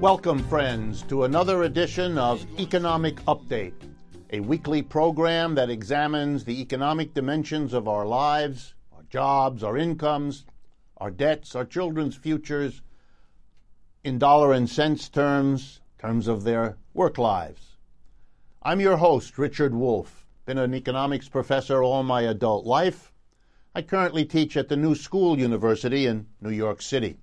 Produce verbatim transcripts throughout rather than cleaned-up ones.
Welcome, friends, to another edition of Economic Update, a weekly program that examines the economic dimensions of our lives, our jobs, our incomes, our debts, our children's futures, in dollar and cents terms, terms of their work lives. I'm your host, Richard Wolff. Been an economics professor all my adult life. I currently teach at the New School University in New York City.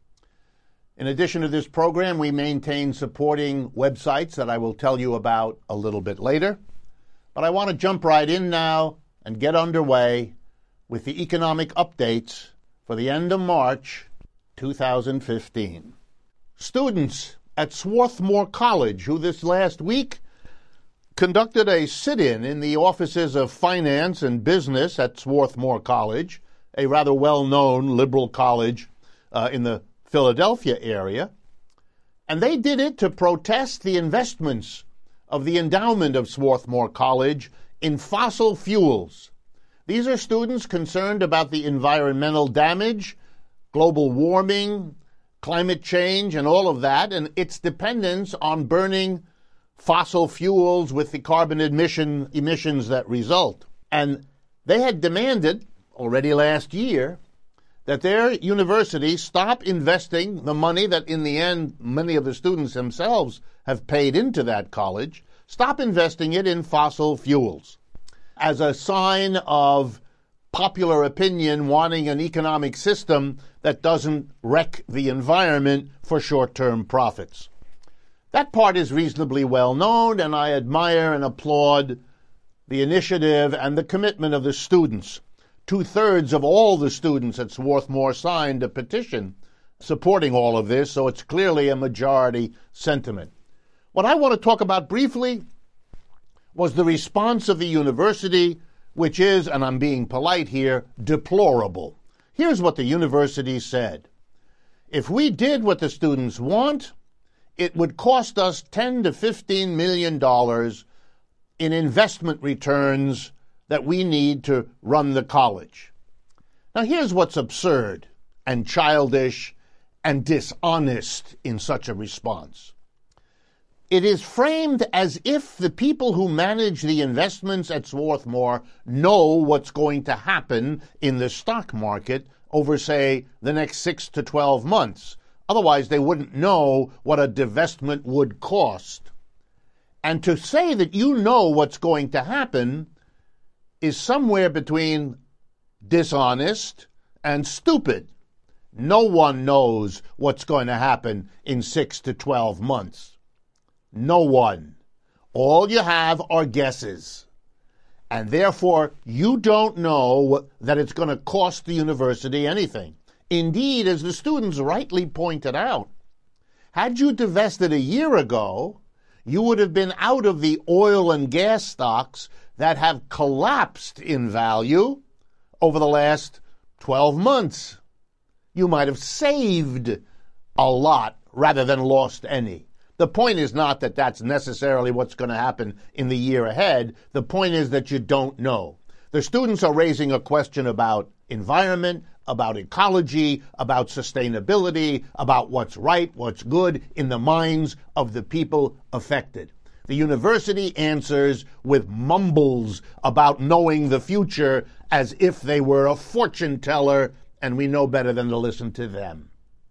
In addition to this program, we maintain supporting websites that I will tell you about a little bit later. But I want to jump right in now and get underway with the economic updates for the end of March two thousand fifteen. Students at Swarthmore College, who this last week conducted a sit-in in the offices of finance and business at Swarthmore College, a rather well-known liberal college uh, in the Philadelphia area, and they did it to protest the investments of the endowment of Swarthmore College in fossil fuels. These are students concerned about the environmental damage, global warming, climate change, and all of that, and its dependence on burning fossil fuels with the carbon emission emissions that result. And they had demanded already last year that their university stop investing the money that in the end many of the students themselves have paid into that college, stop investing it in fossil fuels as a sign of popular opinion wanting an economic system that doesn't wreck the environment for short-term profits. That part is reasonably well known, and I admire and applaud the initiative and the commitment of the students. Two-thirds of all the students at Swarthmore signed a petition supporting all of this, so it's clearly a majority sentiment. What I want to talk about briefly was the response of the university, which is, and I'm being polite here, deplorable. Here's what the university said. If we did what the students want, it would cost us ten to fifteen million dollars in investment returns that we need to run the college. Now, here's what's absurd and childish and dishonest in such a response. It is framed as if the people who manage the investments at Swarthmore know what's going to happen in the stock market over, say, the next six to twelve months. Otherwise, they wouldn't know what a divestment would cost. And to say that you know what's going to happen is somewhere between dishonest and stupid. No one knows what's going to happen in six to twelve months. No one. All you have are guesses. And therefore, you don't know that it's going to cost the university anything. Indeed, as the students rightly pointed out, had you divested a year ago, you would have been out of the oil and gas stocks that have collapsed in value over the last twelve months. You might have saved a lot rather than lost any. The point is not that that's necessarily what's going to happen in the year ahead. The point is that you don't know. The students are raising a question about environment, about ecology, about sustainability, about what's right, what's good in the minds of the people affected. The university answers with mumbles about knowing the future as if they were a fortune teller, and we know better than to listen to them.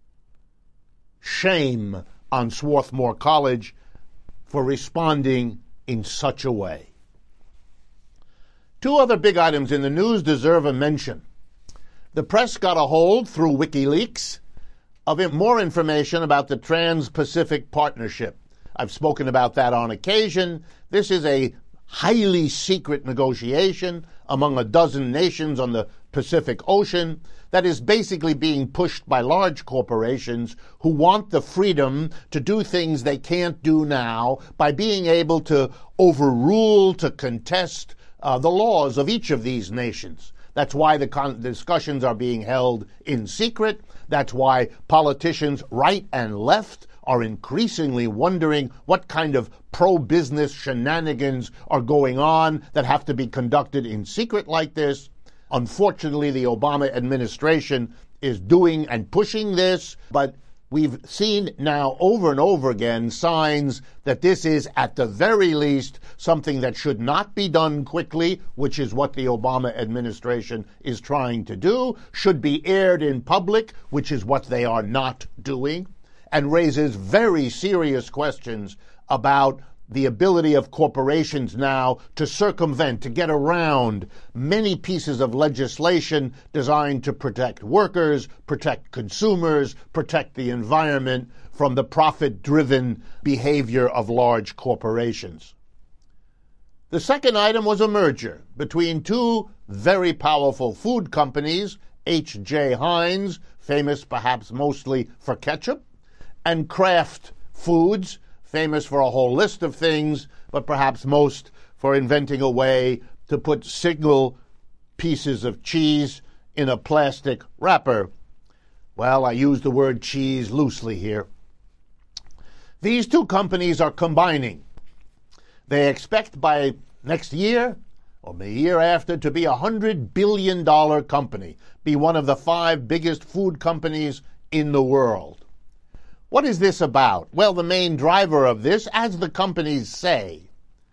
Shame on Swarthmore College for responding in such a way. Two other big items in the news deserve a mention. The press got a hold, through WikiLeaks, of more information about the Trans-Pacific Partnership. I've spoken about that on occasion. This is a highly secret negotiation among a dozen nations on the Pacific Ocean that is basically being pushed by large corporations who want the freedom to do things they can't do now by being able to overrule, to contest uh, the laws of each of these nations. That's why the con- discussions are being held in secret. That's why politicians, right and left, are increasingly wondering what kind of pro-business shenanigans are going on that have to be conducted in secret like this. Unfortunately, the Obama administration is doing and pushing this, but We've seen now over and over again signs that this is, at the very least, something that should not be done quickly, which is what the Obama administration is trying to do, should be aired in public, which is what they are not doing, and raises very serious questions about the ability of corporations now to circumvent, to get around many pieces of legislation designed to protect workers, protect consumers, protect the environment from the profit-driven behavior of large corporations. The second item was a merger between two very powerful food companies, H J. Heinz, famous perhaps mostly for ketchup, and Kraft Foods, famous for a whole list of things, but perhaps most for inventing a way to put single pieces of cheese in a plastic wrapper. Well, I use the word cheese loosely here. These two companies are combining. They expect by next year, or the year after, to be a one hundred billion dollars company, be one of the five biggest food companies in the world. What is this about? Well, the main driver of this, as the companies say,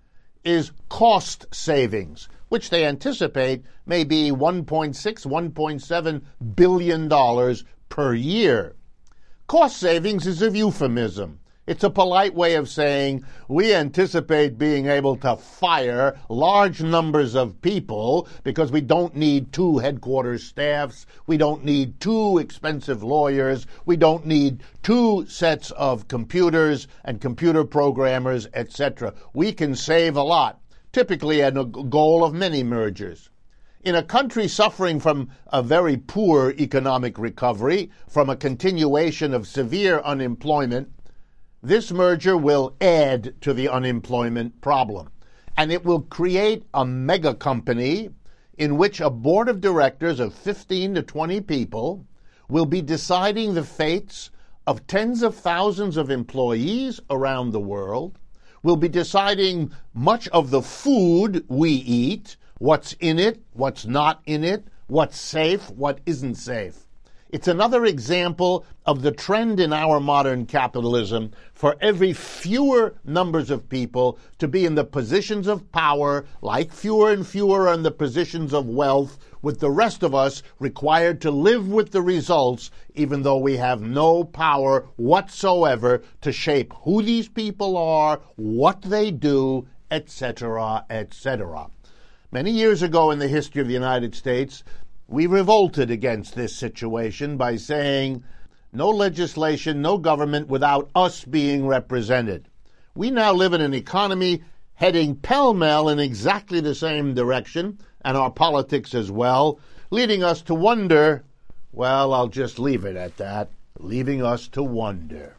is cost savings, which they anticipate may be one point six, one point seven billion dollars per year. Cost savings is a euphemism. It's a polite way of saying we anticipate being able to fire large numbers of people because we don't need two headquarters staffs, we don't need two expensive lawyers, we don't need two sets of computers and computer programmers, et cetera. We can save a lot, typically a goal of many mergers. In a country suffering from a very poor economic recovery, from a continuation of severe unemployment, this merger will add to the unemployment problem, and it will create a mega company in which a board of directors of fifteen to twenty people will be deciding the fates of tens of thousands of employees around the world, will be deciding much of the food we eat, what's in it, what's not in it, what's safe, what isn't safe. It's another example of the trend in our modern capitalism for every fewer numbers of people to be in the positions of power, like fewer and fewer are in the positions of wealth, with the rest of us required to live with the results, even though we have no power whatsoever to shape who these people are, what they do, et cetera, et cetera. Many years ago in the history of the United States, we revolted against this situation by saying, no legislation, no government without us being represented. We now live in an economy heading pell-mell in exactly the same direction, and our politics as well, leading us to wonder, well, I'll just leave it at that, leaving us to wonder.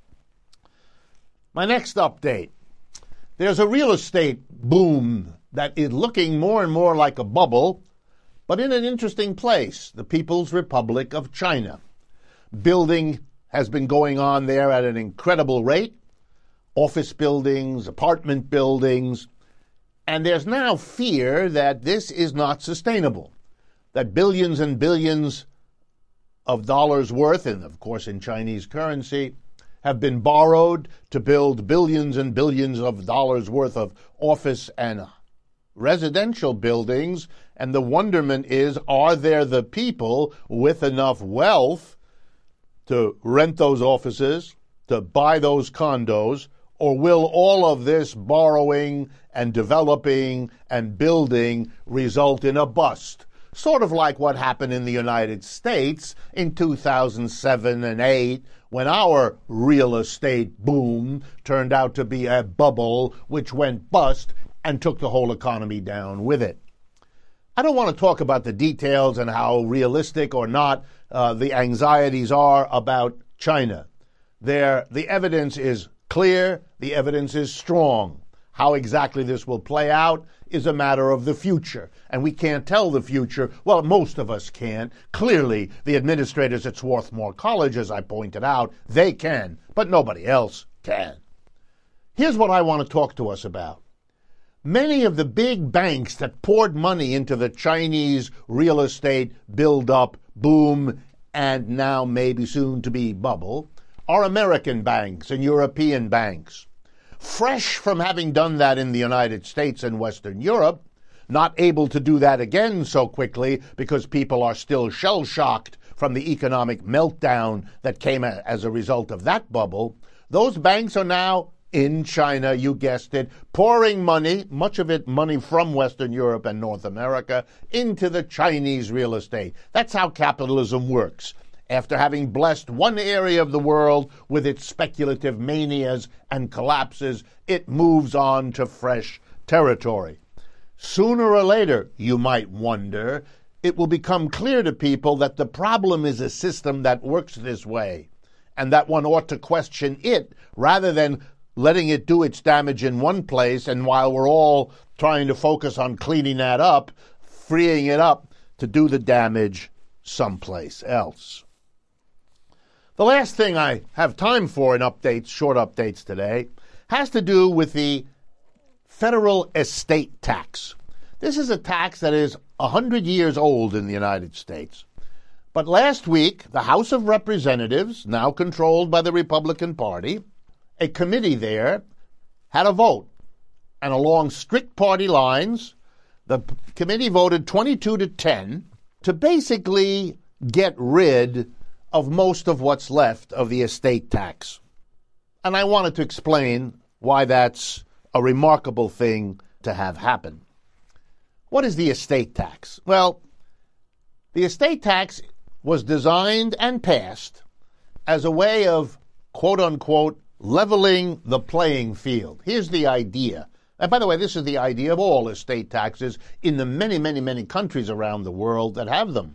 My next update. There's a real estate boom that is looking more and more like a bubble, but in an interesting place, the People's Republic of China. Building has been going on there at an incredible rate, office buildings, apartment buildings, and there's now fear that this is not sustainable, that billions and billions of dollars worth, and of course in Chinese currency, have been borrowed to build billions and billions of dollars worth of office and residential buildings, and the wonderment is, are there the people with enough wealth to rent those offices, to buy those condos, or will all of this borrowing and developing and building result in a bust? Sort of like what happened in the United States in two thousand seven and eight, when our real estate boom turned out to be a bubble which went bust and took the whole economy down with it. I don't want to talk about the details and how realistic or not uh, the anxieties are about China. There, the evidence is clear, the evidence is strong. How exactly this will play out is a matter of the future, and we can't tell the future. Well, most of us can't. Clearly, the administrators at Swarthmore College, as I pointed out, they can, but nobody else can. Here's what I want to talk to us about. Many of the big banks that poured money into the Chinese real estate build-up, boom, and now maybe soon to be bubble, are American banks and European banks. Fresh from having done that in the United States and Western Europe, not able to do that again so quickly because people are still shell-shocked from the economic meltdown that came as a result of that bubble, those banks are now in China, you guessed it, pouring money, much of it money from Western Europe and North America, into the Chinese real estate. That's how capitalism works. After having blessed one area of the world with its speculative manias and collapses, it moves on to fresh territory. Sooner or later, you might wonder, it will become clear to people that the problem is a system that works this way, and that one ought to question it rather than letting it do its damage in one place, and while we're all trying to focus on cleaning that up, freeing it up to do the damage someplace else. The last thing I have time for in updates, short updates today, has to do with the federal estate tax. This is a tax that is one hundred years old in the United States. But last week, the House of Representatives, now controlled by the Republican Party, a committee there had a vote. And along strict party lines, the p- committee voted twenty-two to ten to basically get rid of most of what's left of the estate tax. And I wanted to explain why that's a remarkable thing to have happen. What is the estate tax? Well, the estate tax was designed and passed as a way of, quote-unquote, leveling the playing field. Here's the idea. And by the way, this is the idea of all estate taxes in the many, many, many countries around the world that have them.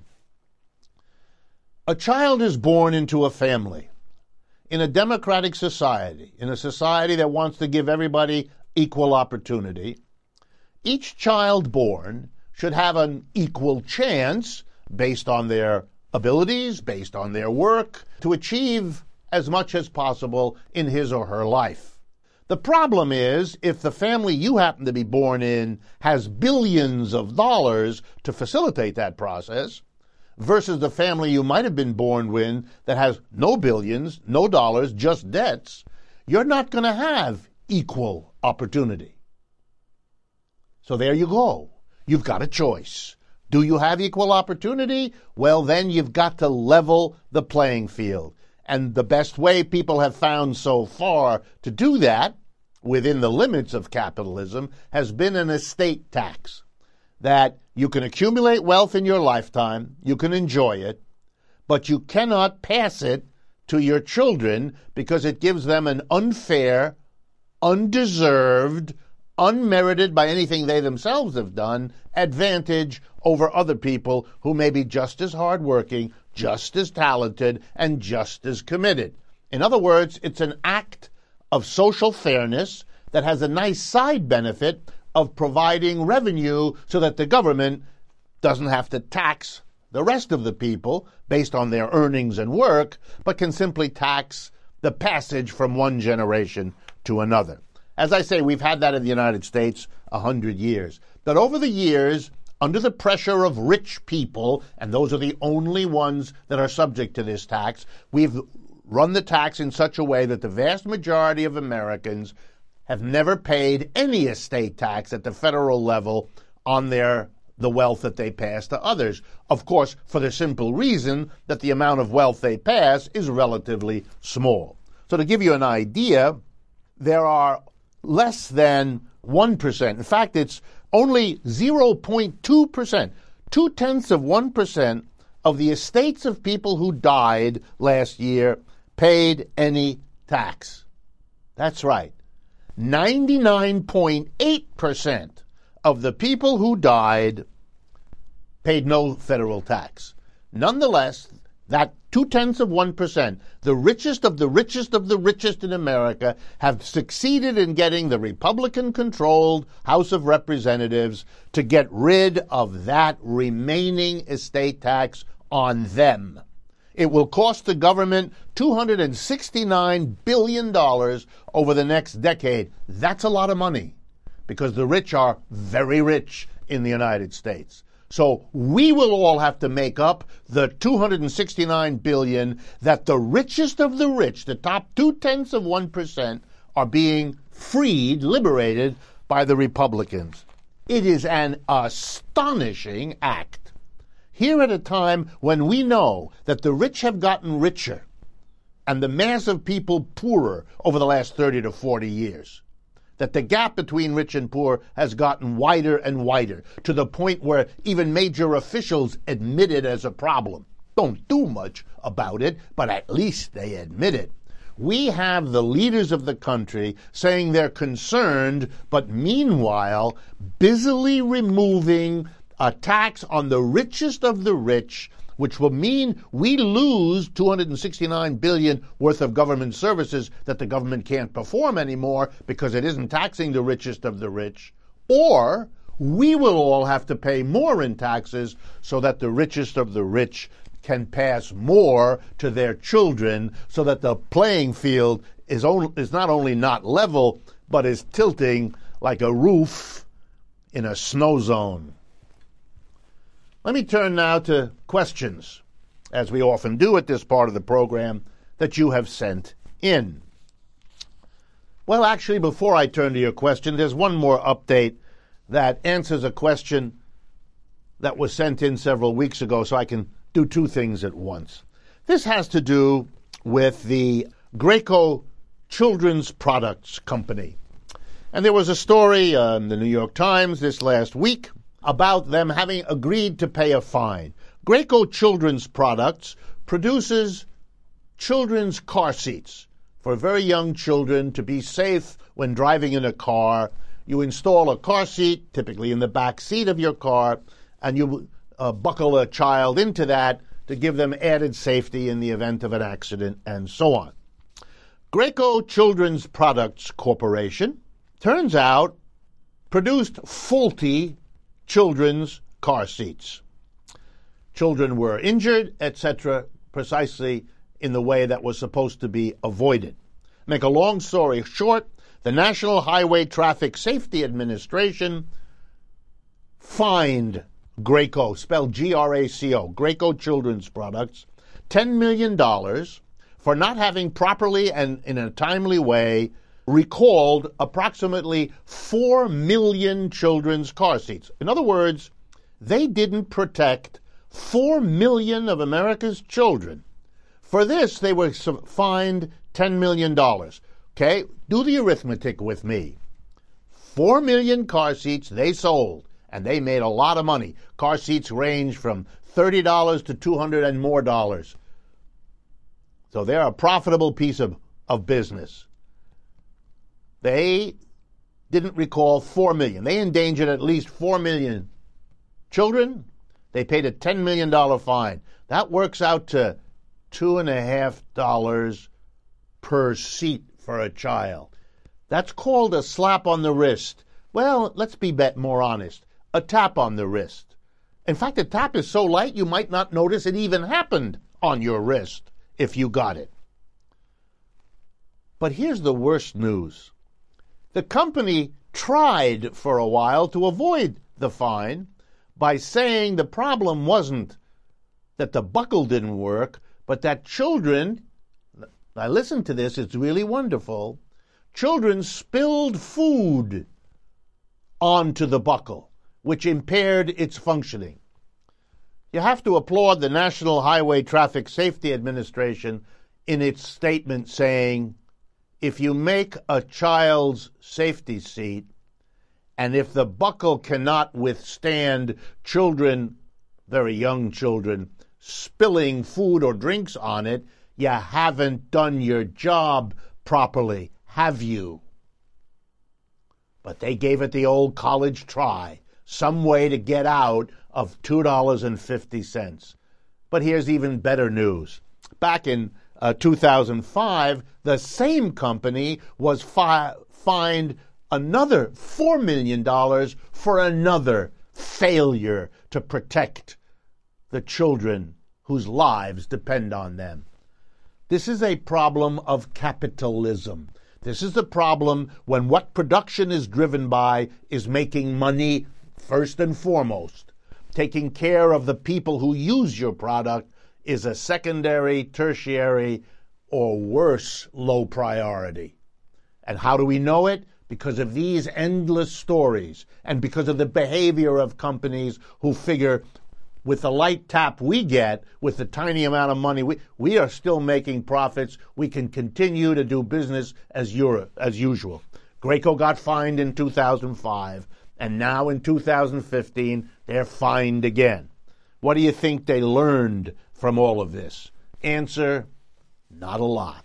A child is born into a family, in a democratic society, in a society that wants to give everybody equal opportunity. Each child born should have an equal chance, based on their abilities, based on their work, to achieve as much as possible in his or her life. The problem is, if the family you happen to be born in has billions of dollars to facilitate that process, versus the family you might have been born in that has no billions, no dollars, just debts, you're not going to have equal opportunity. So there you go. You've got a choice. Do you have equal opportunity? Well, then you've got to level the playing field. And the best way people have found so far to do that, within the limits of capitalism, has been an estate tax. That you can accumulate wealth in your lifetime, you can enjoy it, but you cannot pass it to your children because it gives them an unfair, undeserved, unmerited by anything they themselves have done, advantage over other people who may be just as hardworking, just as talented, and just as committed. In other words, it's an act of social fairness that has a nice side benefit of providing revenue so that the government doesn't have to tax the rest of the people based on their earnings and work, but can simply tax the passage from one generation to another. As I say, we've had that in the United States a hundred years. But over the years, under the pressure of rich people, and those are the only ones that are subject to this tax, we've run the tax in such a way that the vast majority of Americans have never paid any estate tax at the federal level on their the wealth that they pass to others. Of course, for the simple reason that the amount of wealth they pass is relatively small. So to give you an idea, there are less than one percent. In fact, it's only zero point two percent, two-tenths of one percent of the estates of people who died last year paid any tax. That's right. ninety-nine point eight percent of the people who died paid no federal tax. Nonetheless, that two-tenths of one percent, the richest of the richest of the richest in America, have succeeded in getting the Republican-controlled House of Representatives to get rid of that remaining estate tax on them. It will cost the government two hundred sixty-nine billion dollars over the next decade. That's a lot of money because the rich are very rich in the United States. So we will all have to make up the two hundred sixty-nine billion dollars that the richest of the rich, the top two-tenths of one percent, are being freed, liberated by the Republicans. It is an astonishing act. Here at a time when we know that the rich have gotten richer and the mass of people poorer over the last thirty to forty years, that the gap between rich and poor has gotten wider and wider, to the point where even major officials admit it as a problem. Don't do much about it, but at least they admit it. We have the leaders of the country saying they're concerned, but meanwhile busily removing a tax on the richest of the rich, which will mean we lose two hundred sixty-nine billion dollars worth of government services that the government can't perform anymore because it isn't taxing the richest of the rich, or we will all have to pay more in taxes so that the richest of the rich can pass more to their children, so that the playing field is, only, is not only not level, but is tilting like a roof in a snow zone. Let me turn now to questions, as we often do at this part of the program, that you have sent in. Well, actually, before I turn to your question, there's one more update that answers a question that was sent in several weeks ago, so I can do two things at once. This has to do with the Graco Children's Products Company. And there was a story uh, in the New York Times this last week about them having agreed to pay a fine. Graco Children's Products produces children's car seats for very young children to be safe when driving in a car. You install a car seat, typically in the back seat of your car, and you uh, buckle a child into that to give them added safety in the event of an accident, and so on. Graco Children's Products Corporation, turns out, produced faulty children's car seats. Children were injured, et cetera, precisely in the way that was supposed to be avoided. Make a long story short, the National Highway Traffic Safety Administration fined Graco, spelled G R A C O, Graco Children's Products, ten million dollars for not having properly and in a timely way recalled approximately four million children's car seats. In other words, they didn't protect four million of America's children. For this, they were fined ten million dollars. Okay, do the arithmetic with me. four million car seats they sold, and they made a lot of money. Car seats range from thirty dollars to two hundred dollars and more dollars. So they're a profitable piece of, of business. They didn't recall four million. They endangered at least four million children. They paid a ten million dollars fine. That works out to two and a half dollars per seat for a child. That's called a slap on the wrist. Well, let's be more honest. A tap on the wrist. In fact, the tap is so light you might not notice it even happened on your wrist if you got it. But here's the worst news. The company tried for a while to avoid the fine by saying the problem wasn't that the buckle didn't work, but that children, now listen to this, it's really wonderful, children spilled food onto the buckle, which impaired its functioning. You have to applaud the National Highway Traffic Safety Administration in its statement saying, if you make a child's safety seat, and if the buckle cannot withstand children, very young children, spilling food or drinks on it, you haven't done your job properly, have you? But they gave it the old college try, some way to get out of two dollars and fifty cents. But here's even better news. Back in uh, two thousand five, the same company was fi- fined another four million dollars for another failure to protect the children whose lives depend on them. This is a problem of capitalism. This is the problem when what production is driven by is making money first and foremost. taking care of the people who use your product is a secondary, tertiary, or worse, low priority. And how do we know it? Because of these endless stories and because of the behavior of companies who figure with the light tap we get, with the tiny amount of money, we, we are still making profits. We can continue to do business as, Euro, as usual. Graco got fined in two thousand five, and now in two thousand fifteen, they're fined again. What do you think they learned from all of this? Answer, not a lot.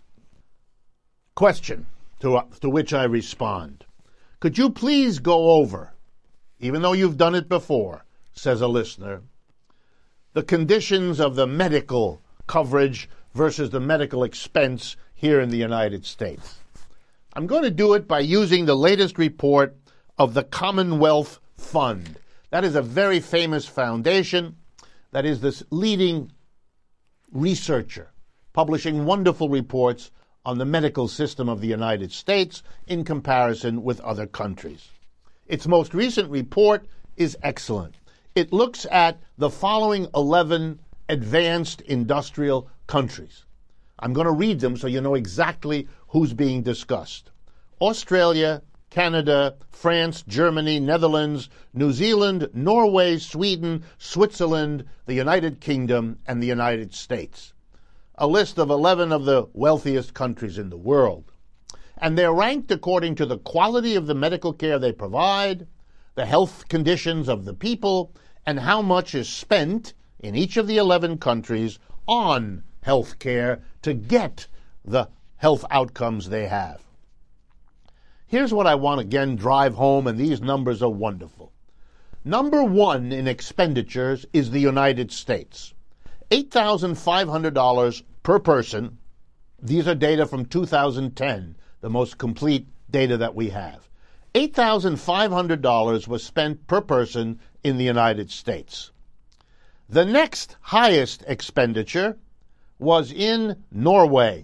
Question to, to which I respond. Could you please go over, even though you've done it before, says a listener, the conditions of the medical coverage versus the medical expense here in the United States? I'm going to do it by using the latest report of the Commonwealth Fund. That is a very famous foundation that is this leading researcher publishing wonderful reports on the medical system of the United States in comparison with other countries. Its most recent report is excellent. It looks at the following eleven advanced industrial countries. I'm going to read them so you know exactly who's being discussed. Australia, Canada, France, Germany, Netherlands, New Zealand, Norway, Sweden, Switzerland, the United Kingdom, and the United States. A list of eleven of the wealthiest countries in the world. And they're ranked according to the quality of the medical care they provide, the health conditions of the people, and how much is spent in each of the eleven countries on health care to get the health outcomes they have. Here's what I want to again drive home, and these numbers are wonderful. Number one in expenditures is the United States. eight thousand five hundred dollars per person. These are data from two thousand ten, the most complete data that we have. eight thousand five hundred dollars was spent per person in the United States. The next highest expenditure was in Norway,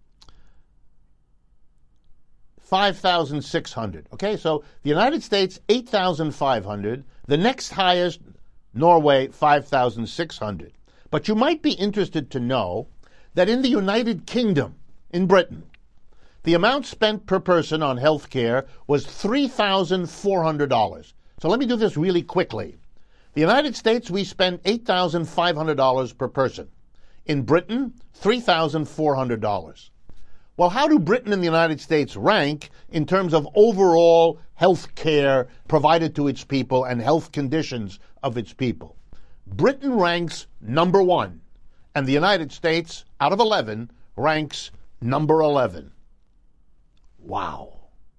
five thousand six hundred dollars. Okay, so the United States, eight thousand five hundred dollars. The next highest, Norway, five thousand six hundred dollars. But you might be interested to know that in the United Kingdom, in Britain, the amount spent per person on health care was three thousand four hundred dollars. So let me do this really quickly. The United States, we spend eight thousand five hundred dollars per person. In Britain, three thousand four hundred dollars. Well, how do Britain and the United States rank in terms of overall health care provided to its people and health conditions of its people? Britain ranks number one, and the United States, out of eleven, ranks number eleven. Wow.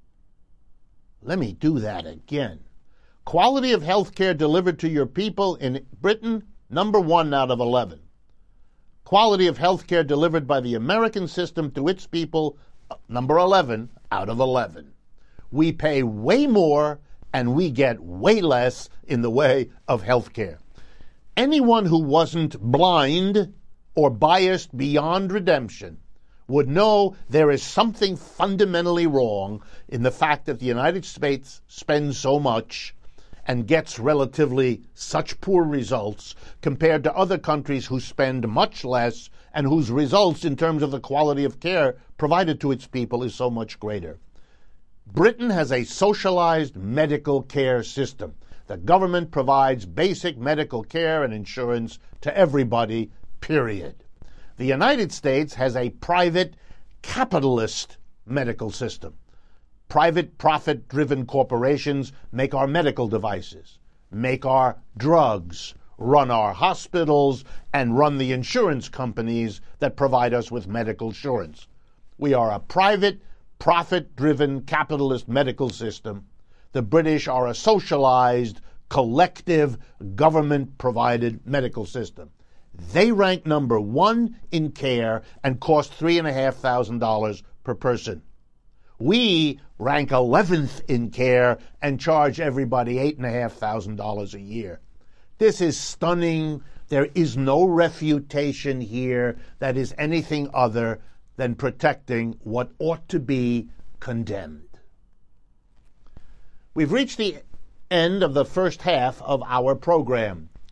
Let me do that again. Quality of health care delivered to your people in Britain, number one out of eleven. Quality of health care delivered by the American system to its people, number eleven out of eleven. We pay way more and we get way less in the way of health care. Anyone who wasn't blind or biased beyond redemption would know there is something fundamentally wrong in the fact that the United States spends so much and gets relatively such poor results compared to other countries who spend much less and whose results in terms of the quality of care provided to its people is so much greater. Britain has a socialized medical care system. The government provides basic medical care and insurance to everybody, period. The United States has a private capitalist medical system. Private profit-driven corporations make our medical devices, make our drugs, run our hospitals, and run the insurance companies that provide us with medical insurance. We are a private, profit-driven capitalist medical system. The British are a socialized, collective, government-provided medical system. They rank number one in care and cost three thousand five hundred dollars per person. We rank eleventh in care and charge everybody eight thousand five hundred dollars a year. This is stunning. There is no refutation here that is anything other than protecting what ought to be condemned. We've reached the end of the first half of our program.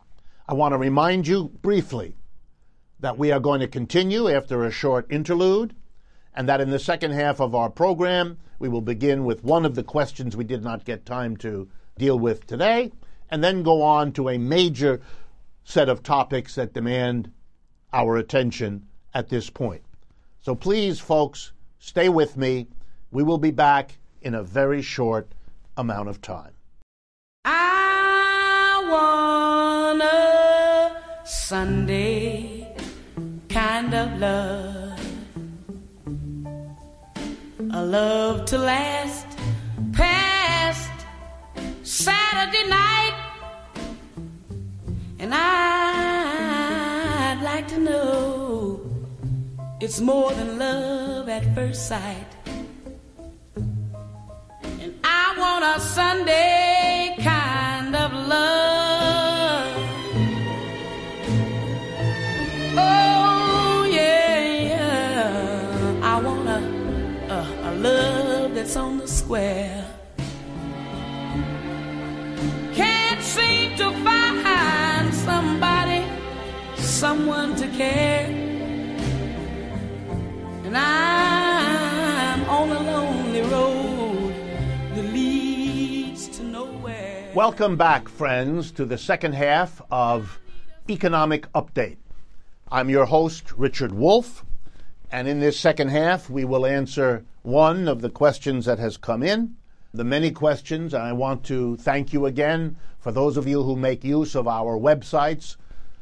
I want to remind you briefly that we are going to continue after a short interlude, and that in the second half of our program, we will begin with one of the questions we did not get time to deal with today, and then go on to a major set of topics that demand our attention at this point. So please, folks, stay with me. We will be back in a very short amount of time. I want a Sunday kind of love, a love to last past Saturday night, and I'd like to know it's more than love at first sight. And I want a Sunday kind of love. Oh yeah, yeah. I want a, a, a love that's on the square. Can't seem to find somebody, someone to care. And I'm on a lonely road that leads to nowhere. Welcome back, friends, to the second half of Economic Update. I'm your host, Richard Wolff, and in this second half, we will answer one of the questions that has come in. The many questions, and I want to thank you again for those of you who make use of our websites,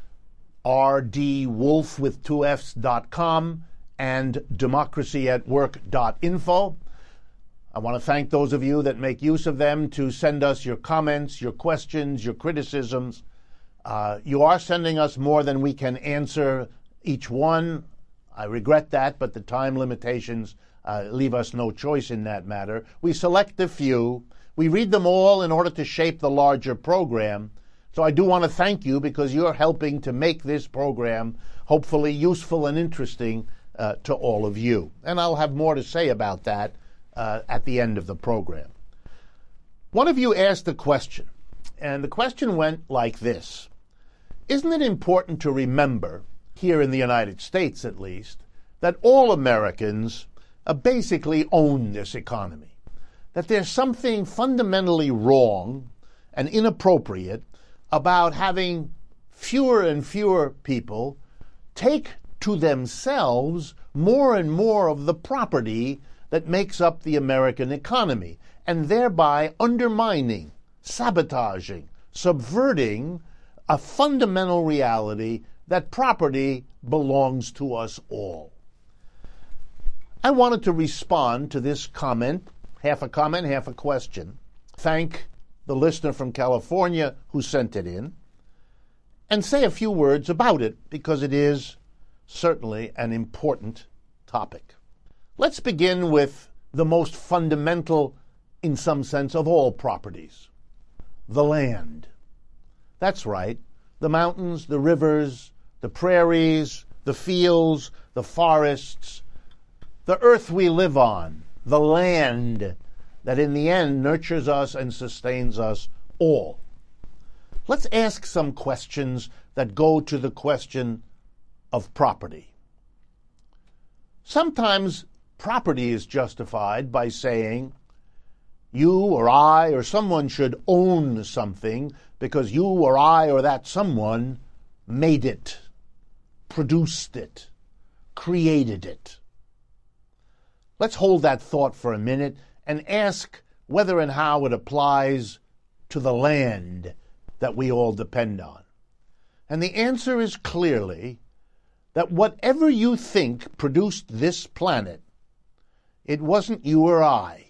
r d wolf with two f's dot com and democracy at work dot info. I want to thank those of you that make use of them to send us your comments, your questions, your criticisms. Uh, you are sending us more than we can answer each one. I regret that, but the time limitations uh, leave us no choice in that matter. We select a few. We read them all in order to shape the larger program. So I do want to thank you because you're helping to make this program hopefully useful and interesting uh, to all of you. And I'll have more to say about that uh, at the end of the program. One of you asked a question, and the question went like this. Isn't it important to remember, here in the United States at least, that all Americans uh, basically own this economy? That there's something fundamentally wrong and inappropriate about having fewer and fewer people take to themselves more and more of the property that makes up the American economy, and thereby undermining, sabotaging, subverting a fundamental reality that property belongs to us all. I wanted to respond to this comment, half a comment, half a question, thank the listener from California who sent it in, and say a few words about it because it is certainly an important topic. Let's begin with the most fundamental, in some sense, of all properties, the land. That's right, the mountains, the rivers, the prairies, the fields, the forests, the earth we live on, the land that in the end nurtures us and sustains us all. Let's ask some questions that go to the question of property. Sometimes property is justified by saying you or I or someone should own something because you or I or that someone made it, produced it, created it. Let's hold that thought for a minute and ask whether and how it applies to the land that we all depend on. And the answer is clearly that whatever you think produced this planet, it wasn't you or I.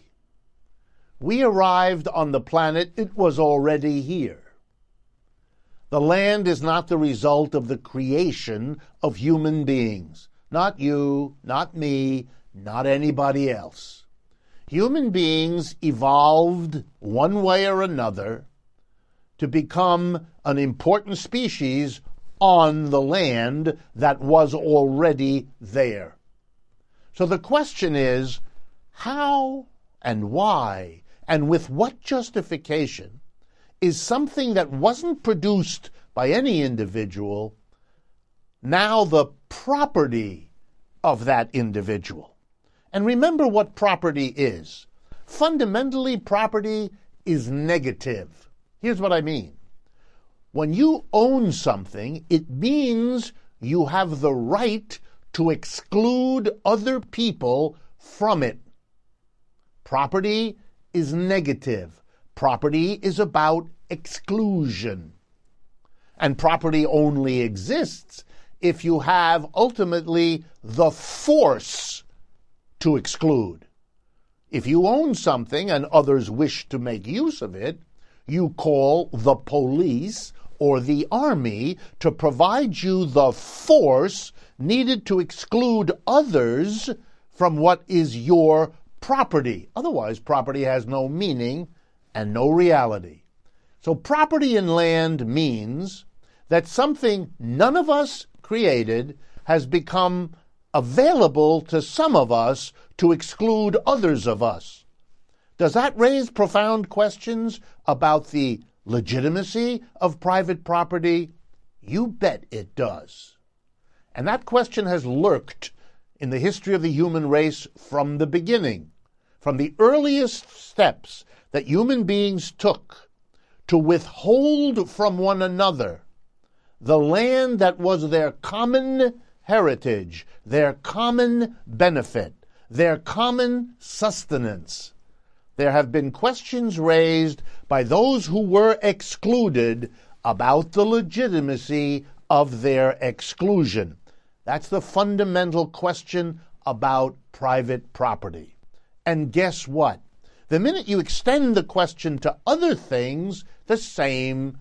We arrived on the planet, it was already here. The land is not the result of the creation of human beings. Not you, not me, not anybody else. Human beings evolved one way or another to become an important species on the land that was already there. So the question is, how and why and with what justification is something that wasn't produced by any individual, now the property of that individual. And remember what property is. Fundamentally, property is negative. Here's what I mean. When you own something, it means you have the right to exclude other people from it. Property is negative. Property is about exclusion. And property only exists if you have ultimately the force to exclude. If you own something and others wish to make use of it, you call the police or the army to provide you the force needed to exclude others from what is your property. Otherwise, property has no meaning and no reality. So property in land means that something none of us created has become available to some of us to exclude others of us. Does that raise profound questions about the legitimacy of private property? You bet it does. And that question has lurked in the history of the human race from the beginning, from the earliest steps that human beings took to withhold from one another the land that was their common heritage, their common benefit, their common sustenance. There have been questions raised by those who were excluded about the legitimacy of their exclusion. That's the fundamental question about private property. And guess what? The minute you extend the question to other things, the same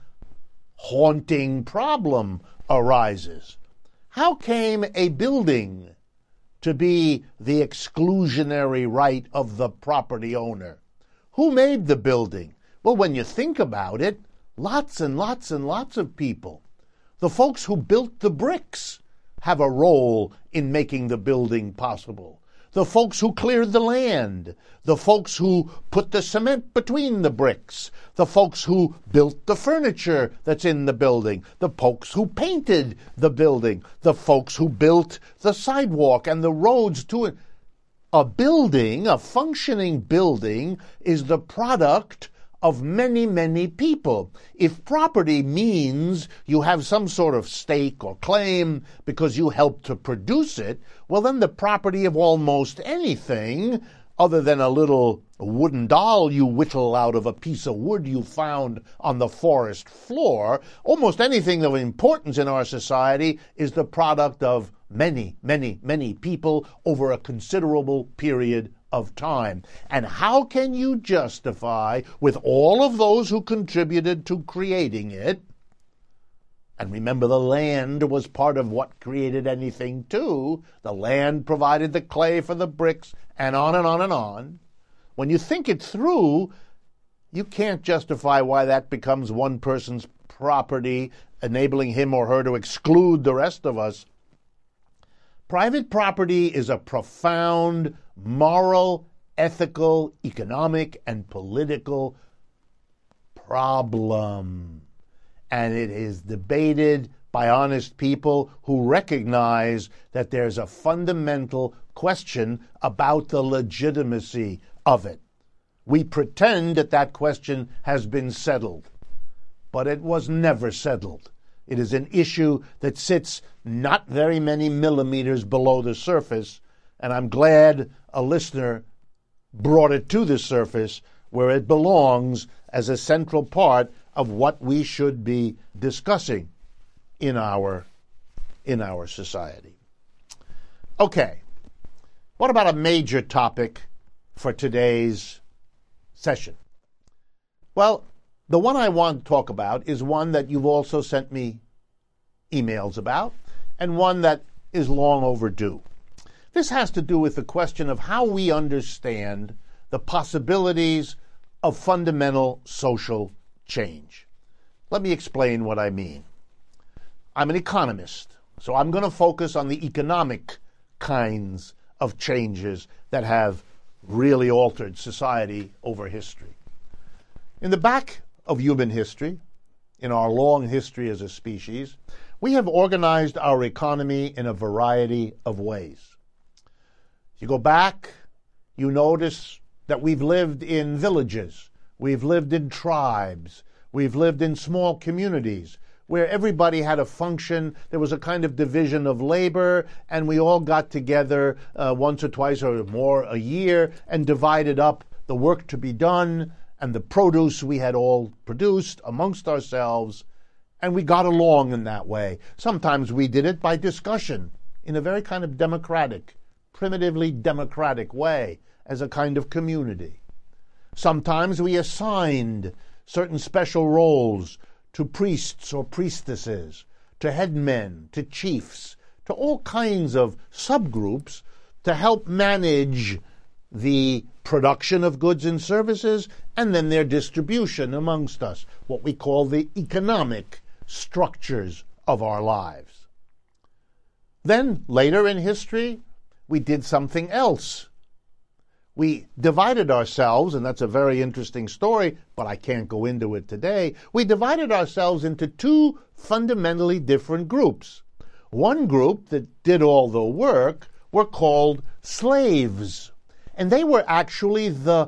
haunting problem arises. How came a building to be the exclusionary right of the property owner? Who made the building? Well, when you think about it, lots and lots and lots of people. The folks who built the bricks have a role in making the building possible. The folks who cleared the land, the folks who put the cement between the bricks, the folks who built the furniture that's in the building, the folks who painted the building, the folks who built the sidewalk and the roads to it. A building, a functioning building, is the product of many, many people. If property means you have some sort of stake or claim because you helped to produce it, well, then the property of almost anything, other than a little wooden doll you whittle out of a piece of wood you found on the forest floor, almost anything of importance in our society is the product of many, many, many people over a considerable period of time. And how can you justify, with all of those who contributed to creating it, and remember the land was part of what created anything too, the land provided the clay for the bricks, and on and on and on. When you think it through, you can't justify why that becomes one person's property, enabling him or her to exclude the rest of us. Private property is a profound moral, ethical, economic, and political problem. And it is debated by honest people who recognize that there's a fundamental question about the legitimacy of it. We pretend that that question has been settled, but it was never settled. It is an issue that sits not very many millimeters below the surface, and I'm glad a listener brought it to the surface where it belongs as a central part of what we should be discussing in our, in our society. Okay, what about a major topic for today's session? Well, the one I want to talk about is one that you've also sent me emails about, and one that is long overdue. This has to do with the question of how we understand the possibilities of fundamental social change. Let me explain what I mean. I'm an economist, so I'm going to focus on the economic kinds of changes that have really altered society over history. In the back of human history, in our long history as a species, we have organized our economy in a variety of ways. You go back, you notice that we've lived in villages, we've lived in tribes, we've lived in small communities where everybody had a function. There was a kind of division of labor, and we all got together uh, once or twice or more a year and divided up the work to be done and the produce we had all produced amongst ourselves, and we got along in that way. Sometimes we did it by discussion in a very kind of democratic, primitively democratic way as a kind of community. Sometimes we assigned certain special roles to priests or priestesses, to headmen, to chiefs, to all kinds of subgroups to help manage the production of goods and services and then their distribution amongst us, what we call the economic structures of our lives. Then, later in history, we did something else. We divided ourselves, and that's a very interesting story, but I can't go into it today. We divided ourselves into two fundamentally different groups. One group that did all the work were called slaves, and they were actually the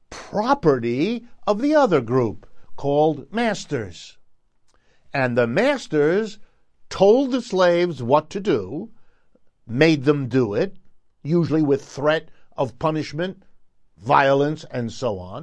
property of the other group, called masters. And the masters told the slaves what to do, made them do it, usually with threat of punishment, violence, and so on,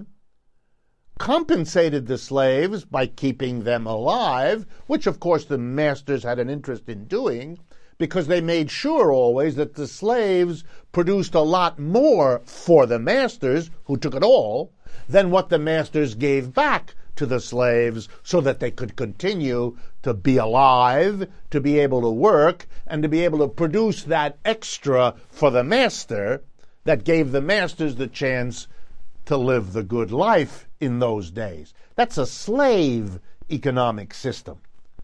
compensated the slaves by keeping them alive, which of course the masters had an interest in doing, because they made sure always that the slaves produced a lot more for the masters, who took it all, than what the masters gave back to the slaves so that they could continue to be alive, to be able to work, and to be able to produce that extra for the master that gave the masters the chance to live the good life in those days. That's a slave economic system.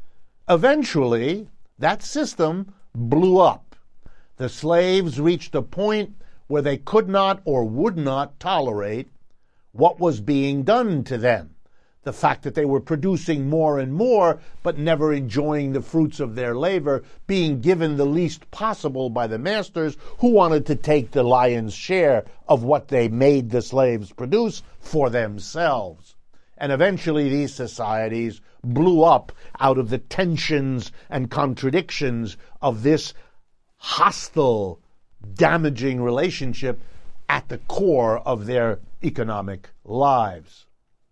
Eventually, that system blew up. The slaves reached a point where they could not or would not tolerate what was being done to them. The fact that they were producing more and more, but never enjoying the fruits of their labor, being given the least possible by the masters, who wanted to take the lion's share of what they made the slaves produce for themselves. And eventually these societies blew up out of the tensions and contradictions of this hostile, damaging relationship at the core of their economic lives.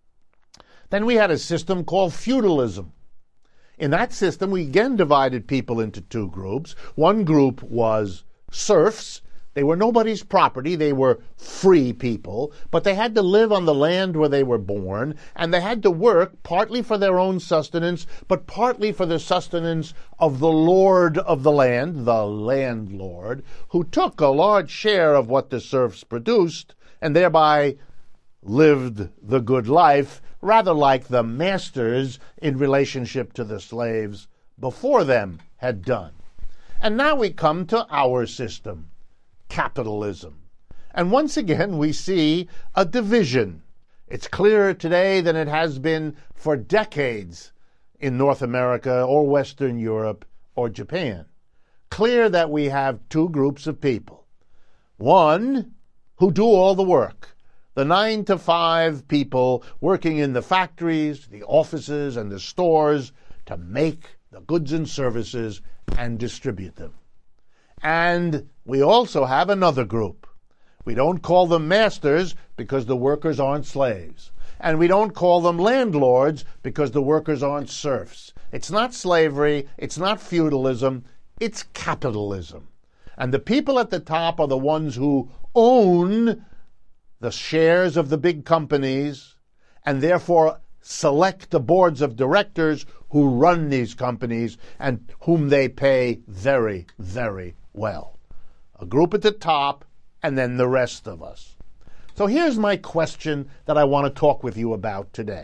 Then we had a system called feudalism. In that system, we again divided people into two groups. One group was serfs. They were nobody's property. They were free people, but they had to live on the land where they were born, and they had to work partly for their own sustenance, but partly for the sustenance of the lord of the land, the landlord, who took a large share of what the serfs produced, and thereby lived the good life, rather like the masters in relationship to the slaves before them had done. And now we come to our system, capitalism. And once again, we see a division. It's clearer today than it has been for decades in North America or Western Europe or Japan. Clear that we have two groups of people. One, who do all the work. The nine to five people working in the factories, the offices, and the stores to make the goods and services and distribute them. And we also have another group. We don't call them masters because the workers aren't slaves. And we don't call them landlords because the workers aren't serfs. It's not slavery, it's not feudalism, it's capitalism. And the people at the top are the ones who own the shares of the big companies, and therefore select the boards of directors who run these companies and whom they pay very, very well. A group at the top, and then the rest of us. So here's my question that I want to talk with you about today.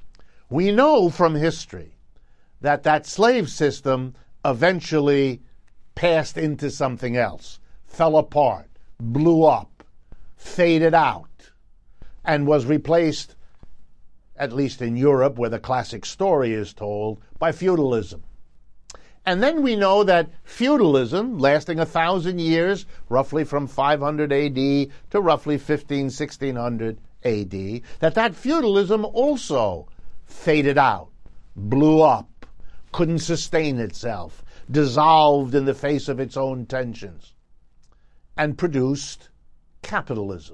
We know from history that that slave system eventually passed into something else, fell apart, blew up, faded out, and was replaced at least in Europe where the classic story is told, by feudalism. And then we know that feudalism, lasting a thousand years, roughly from five hundred A D to roughly fifteen, sixteen hundred A D, that that feudalism also faded out, blew up, couldn't sustain itself, dissolved in the face of its own tensions, and produced capitalism.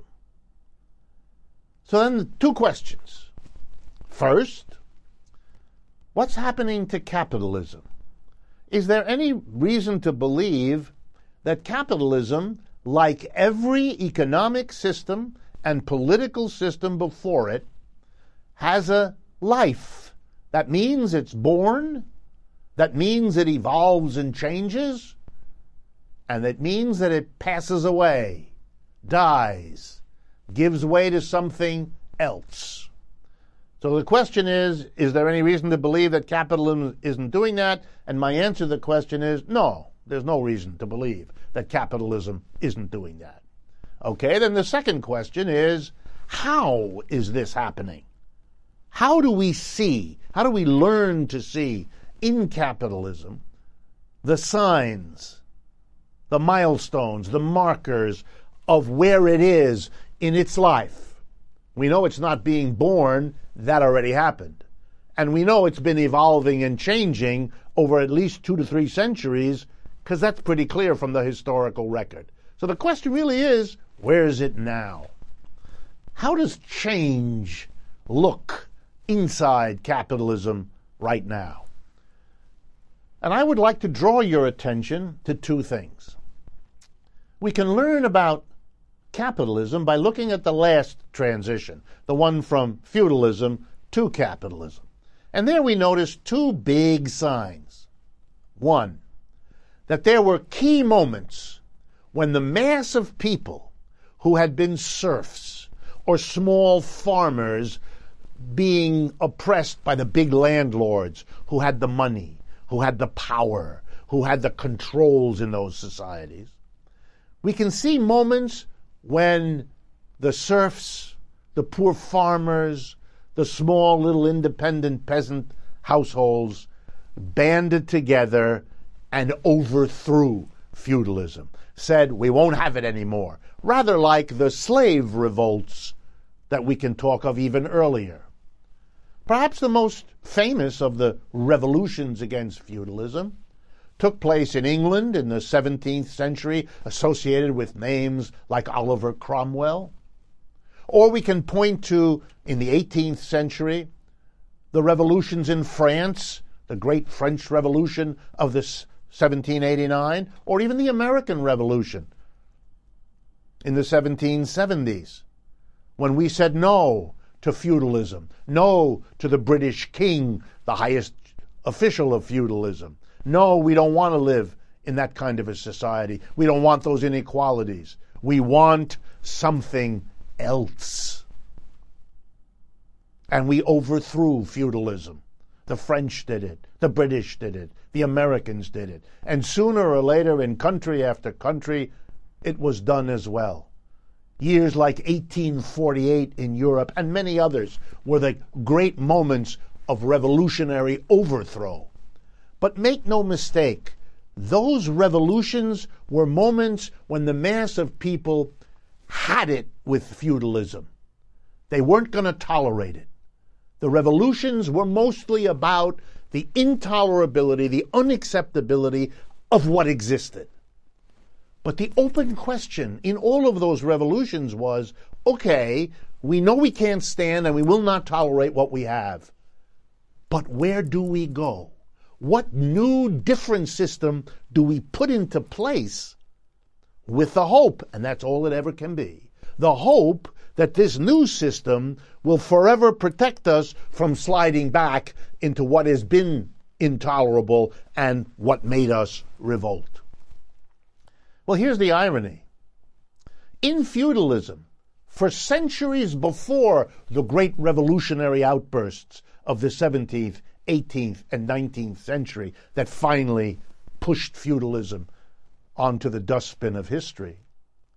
So then two questions. First, what's happening to capitalism? Is there any reason to believe that capitalism, like every economic system and political system before it, has a life? That means it's born, that means it evolves and changes, and that means that it passes away, dies, gives way to something else. So the question is, is there any reason to believe that capitalism isn't doing that? And my answer to the question is, no, there's no reason to believe that capitalism isn't doing that. Okay, then the second question is, how is this happening? How do we see, how do we learn to see in capitalism the signs, the milestones, the markers of where it is in its life? We know it's not being born. That already happened. And we know it's been evolving and changing over at least two to three centuries, because that's pretty clear from the historical record. So the question really is, where is it now? How does change look inside capitalism right now? And I would like to draw your attention to two things. We can learn about capitalism by looking at the last transition, the one from feudalism to capitalism. And there we notice two big signs. One, that there were key moments when the mass of people who had been serfs or small farmers being oppressed by the big landlords who had the money, who had the power, who had the controls in those societies. We can see moments when the serfs, the poor farmers, the small little independent peasant households banded together and overthrew feudalism, said, we won't have it anymore, rather like the slave revolts that we can talk of even earlier. Perhaps the most famous of the revolutions against feudalism took place in England in the seventeenth century, associated with names like Oliver Cromwell. Or we can point to, in the eighteenth century, the revolutions in France, the Great French Revolution of this seventeen eighty-nine, or even the American Revolution in the seventeen seventies, when we said no to feudalism, no to the British king, the highest official of feudalism. No, we don't want to live in that kind of a society. We don't want those inequalities. We want something else. And we overthrew feudalism. The French did it. The British did it. The Americans did it. And sooner or later, in country after country, it was done as well. Years like eighteen forty-eight in Europe and many others were the great moments of revolutionary overthrow. But make no mistake, those revolutions were moments when the mass of people had it with feudalism. They weren't going to tolerate it. The revolutions were mostly about the intolerability, the unacceptability of what existed. But the open question in all of those revolutions was, okay, we know we can't stand and we will not tolerate what we have. But where do we go? What new, different system do we put into place with the hope, and that's all it ever can be, the hope that this new system will forever protect us from sliding back into what has been intolerable and what made us revolt? Well, here's the irony. In feudalism, for centuries before the great revolutionary outbursts of the seventeenth, eighteenth, and nineteenth century that finally pushed feudalism onto the dustbin of history,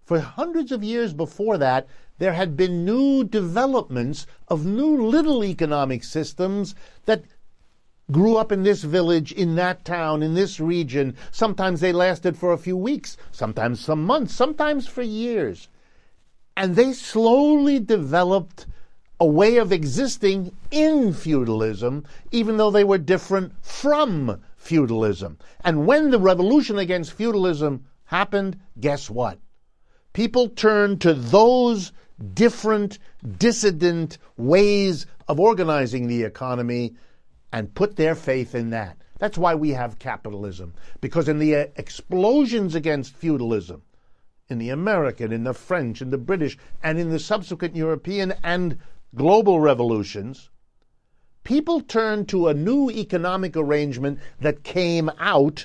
For hundreds of years before that, there had been new developments of new little economic systems that grew up in this village, in that town, in this region. Sometimes they lasted for a few weeks, sometimes some months, sometimes for years. And they slowly developed a way of existing in feudalism, even though they were different from feudalism. And when the revolution against feudalism happened, guess what? People turned to those different, dissident ways of organizing the economy and put their faith in that. That's why we have capitalism. Because in the uh, explosions against feudalism, in the American, in the French, in the British, and in the subsequent European and global revolutions, people turned to a new economic arrangement that came out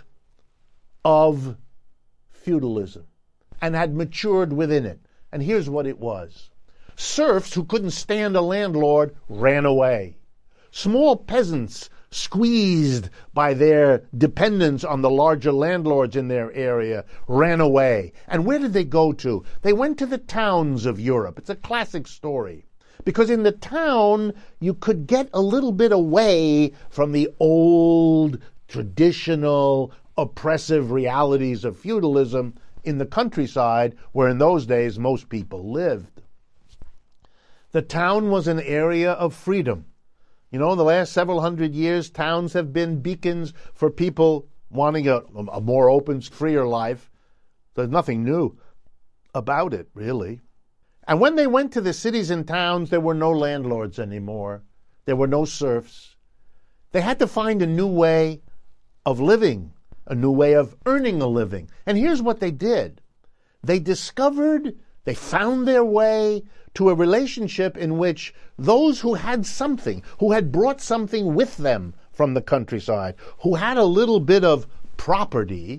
of feudalism and had matured within it. And here's what it was. Serfs who couldn't stand a landlord ran away. Small peasants, squeezed by their dependence on the larger landlords in their area, ran away. And where did they go to? They went to the towns of Europe. It's a classic story. Because in the town, you could get a little bit away from the old, traditional, oppressive realities of feudalism in the countryside, where in those days most people lived. The town was an area of freedom. You know, in the last several hundred years, towns have been beacons for people wanting a, a more open, freer life. There's nothing new about it, really. And when they went to the cities and towns, there were no landlords anymore. There were no serfs. They had to find a new way of living, a new way of earning a living. And here's what they did. They discovered, they found their way to a relationship in which those who had something, who had brought something with them from the countryside, who had a little bit of property,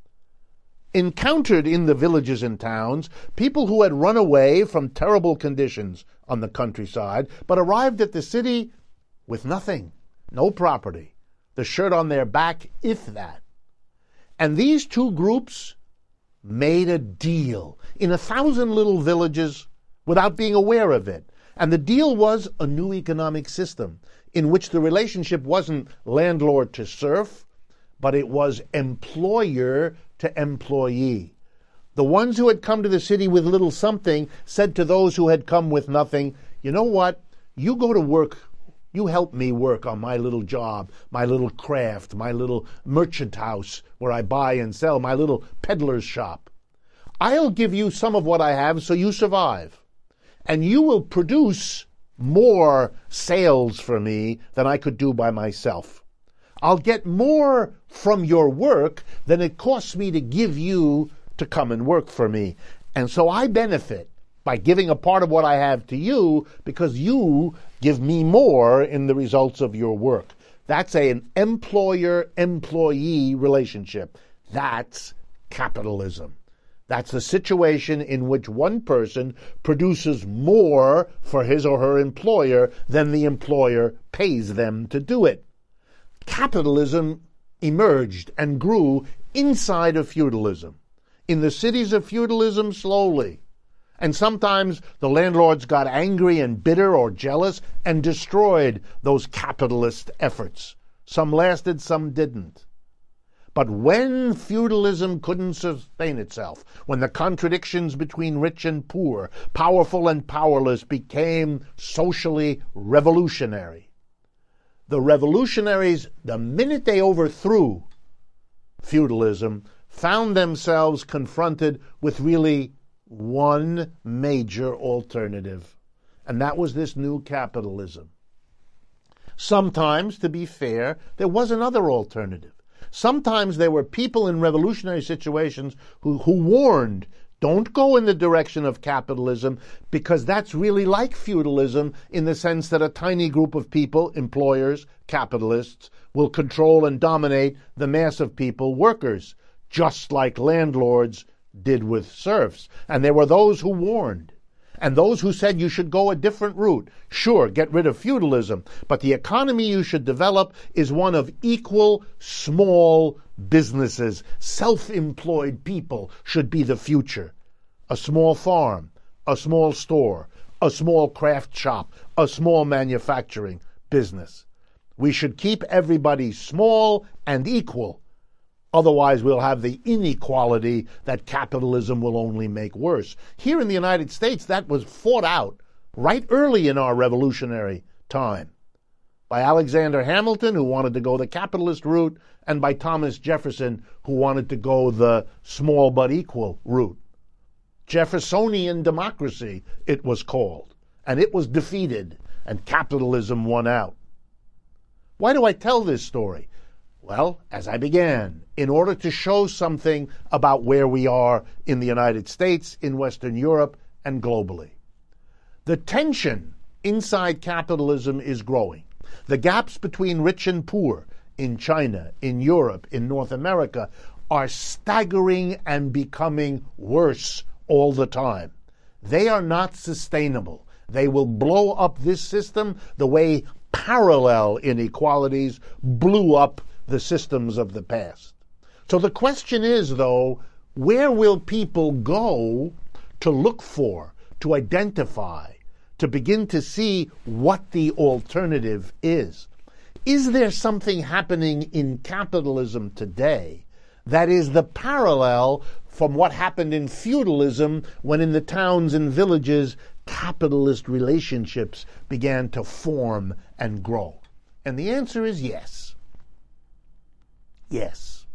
encountered in the villages and towns people who had run away from terrible conditions on the countryside, but arrived at the city with nothing, no property, the shirt on their back, if that. And these two groups made a deal in a thousand little villages without being aware of it. And the deal was a new economic system in which the relationship wasn't landlord to serf, but it was employer to employee. The ones who had come to the city with little something said to those who had come with nothing, you know what, you go to work, you help me work on my little job, my little craft, my little merchant house where I buy and sell, my little peddler's shop. I'll give you some of what I have so you survive. And you will produce more sales for me than I could do by myself. I'll get more from your work than it costs me to give you to come and work for me. And so I benefit by giving a part of what I have to you because you give me more in the results of your work. That's an employer-employee relationship. That's capitalism. That's the situation in which one person produces more for his or her employer than the employer pays them to do it. Capitalism emerged and grew inside of feudalism. In the cities of feudalism, slowly. And sometimes the landlords got angry and bitter or jealous and destroyed those capitalist efforts. Some lasted, some didn't. But when feudalism couldn't sustain itself, when the contradictions between rich and poor, powerful and powerless became socially revolutionary, the revolutionaries, the minute they overthrew feudalism, found themselves confronted with really one major alternative, and that was this new capitalism. Sometimes, to be fair, there was another alternative. Sometimes there were people in revolutionary situations who, who warned, don't go in the direction of capitalism because that's really like feudalism in the sense that a tiny group of people, employers, capitalists, will control and dominate the mass of people, workers, just like landlords did with serfs. And there were those who warned. And those who said you should go a different route. Sure, get rid of feudalism, but the economy you should develop is one of equal small businesses. Self-employed people should be the future a small farm, a small store, a small craft shop, a small manufacturing business. We should keep everybody small and equal. Otherwise, we'll have the inequality that capitalism will only make worse. Here in the United States, that was fought out right early in our revolutionary time by Alexander Hamilton, who wanted to go the capitalist route, and by Thomas Jefferson, who wanted to go the small but equal route. Jeffersonian democracy, it was called, and it was defeated, and capitalism won out. Why do I tell this story? Well, as I began, in order to show something about where we are in the United States, in Western Europe, and globally. The tension inside capitalism is growing. The gaps between rich and poor in China, in Europe, in North America are staggering and becoming worse all the time. They are not sustainable. They will blow up this system the way parallel inequalities blew up the systems of the past. So the question is, though, where will people go to look for, to identify, to begin to see what the alternative is? Is there something happening in capitalism today that is the parallel from what happened in feudalism when in the towns and villages capitalist relationships began to form and grow? And the answer is yes. Yes.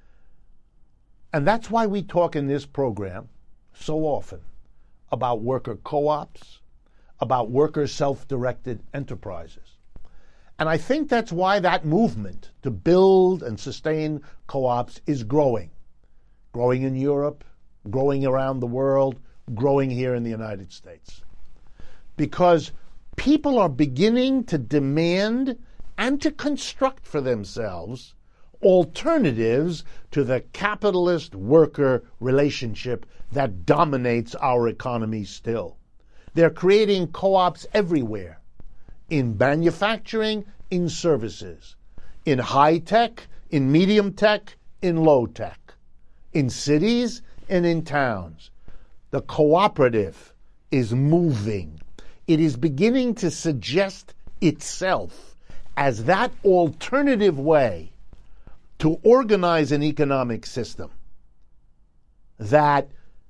And that's why we talk in this program so often about worker co-ops, about worker self-directed enterprises. And I think that's why that movement to build and sustain co-ops is growing. Growing in Europe, growing around the world, growing here in the United States. Because people are beginning to demand and to construct for themselves alternatives to the capitalist-worker relationship that dominates our economy still. They're creating co-ops everywhere, in manufacturing, in services, in high-tech, in medium-tech, in low-tech, in cities and in towns. The cooperative is moving. It is beginning to suggest itself as that alternative way to organize an economic system that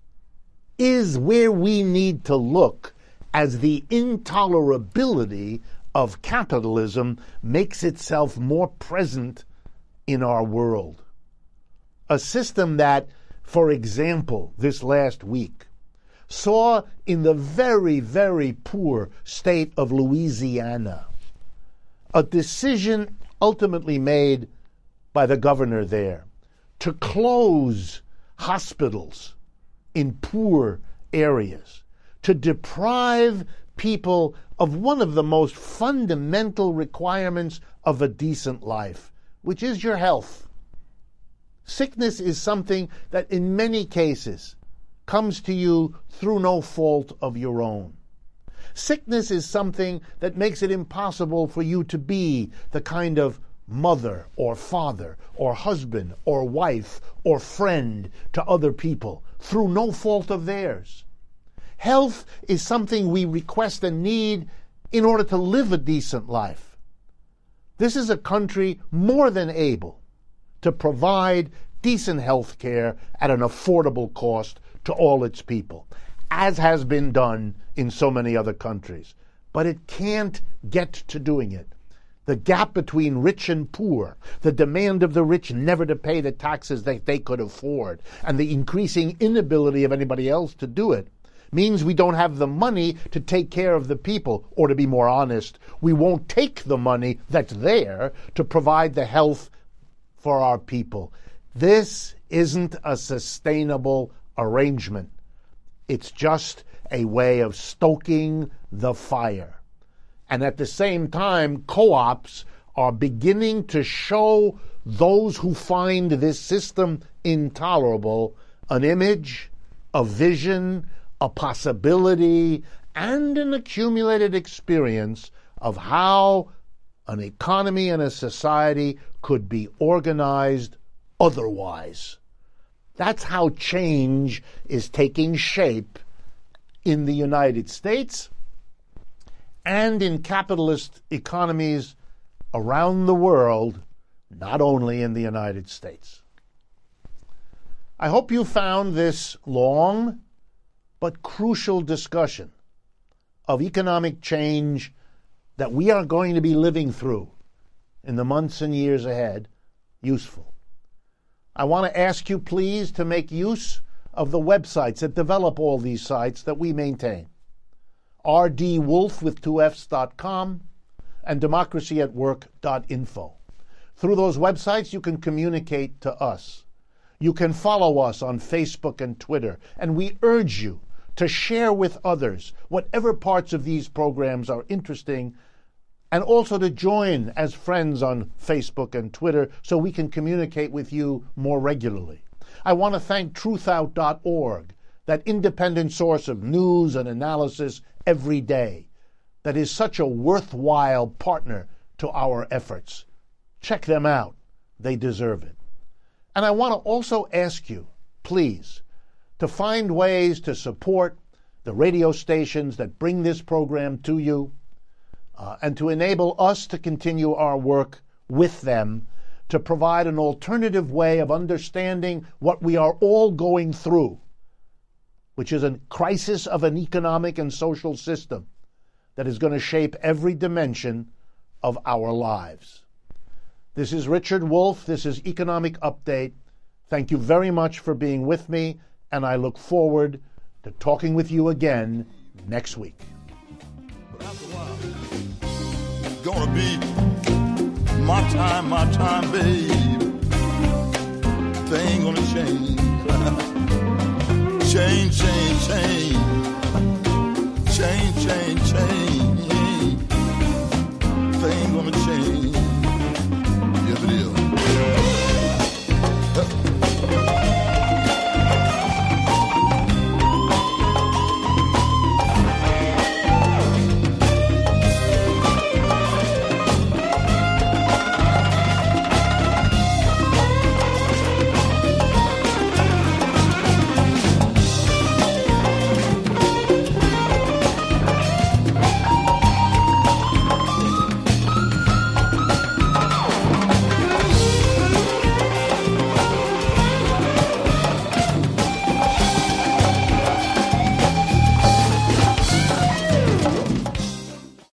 is where we need to look as the intolerability of capitalism makes itself more present in our world. A system that, for example, this last week, saw in the very, very poor state of Louisiana a decision ultimately made by the governor there to close hospitals in poor areas, to deprive people of one of the most fundamental requirements of a decent life, which is your health. Sickness is something that in many cases comes to you through no fault of your own. Sickness is something that makes it impossible for you to be the kind of mother or father or husband or wife or friend to other people through no fault of theirs. Health is something we request and need in order to live a decent life. This is a country more than able to provide decent health care at an affordable cost to all its people, as has been done in so many other countries. But it can't get to doing it. The gap between rich and poor, the demand of the rich never to pay the taxes that they could afford, and the increasing inability of anybody else to do it, means we don't have the money to take care of the people, or to be more honest, we won't take the money that's there to provide the health for our people. This isn't a sustainable arrangement. It's just a way of stoking the fire. And at the same time, co-ops are beginning to show those who find this system intolerable an image, a vision, a possibility, and an accumulated experience of how an economy and a society could be organized otherwise. That's how change is taking shape in the United States and in capitalist economies around the world, not only in the United States. I hope you found this long but crucial discussion of economic change that we are going to be living through in the months and years ahead useful. I want to ask you, please, to make use of the websites that develop all these sites that we maintain. R D Wolf with two F's dot com and democracy at work dot info. Through those websites, you can communicate to us. You can follow us on Facebook and Twitter, and we urge you to share with others whatever parts of these programs are interesting, and also to join as friends on Facebook and Twitter so we can communicate with you more regularly. I want to thank truth out dot org, that independent source of news and analysis every day, that is such a worthwhile partner to our efforts. Check them out. They deserve it. And I want to also ask you, please, to find ways to support the radio stations that bring this program to you, uh, and to enable us to continue our work with them to provide an alternative way of understanding what we are all going through, which is a crisis of an economic and social system that is going to shape every dimension of our lives. This is Richard Wolff. This is Economic Update. Thank you very much for being with me, and I look forward to talking with you again next week. But after a while, it's gonna be my time, my time, babe. Things gonna change. change, change, change. Change, change, change.